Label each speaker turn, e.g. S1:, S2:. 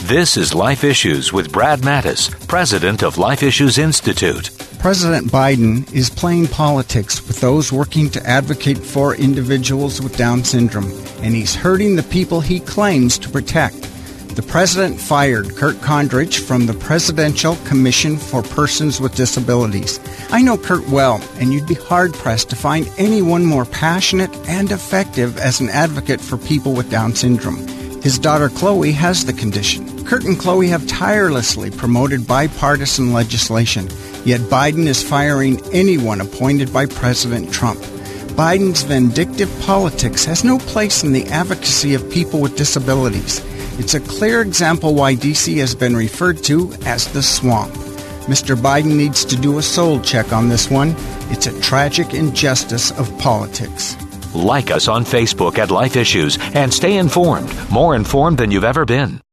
S1: This is Life Issues with Brad Mattis, president of Life Issues Institute.
S2: President Biden is playing politics with those working to advocate for individuals with Down syndrome, and he's hurting the people he claims to protect. The president fired Kurt Kondrich from the Presidential Commission for Persons with Disabilities. I know Kurt well, and you'd be hard-pressed to find anyone more passionate and effective as an advocate for people with Down syndrome. His daughter Chloe has the condition. Kurt and Chloe have tirelessly promoted bipartisan legislation, yet Biden is firing anyone appointed by President Trump. Biden's vindictive politics has no place in the advocacy of people with disabilities. It's a clear example why D.C. has been referred to as the swamp. Mr. Biden needs to do a soul check on this one. It's a tragic injustice of politics.
S1: Like us on Facebook at Life Issues and stay informed, more informed than you've ever been.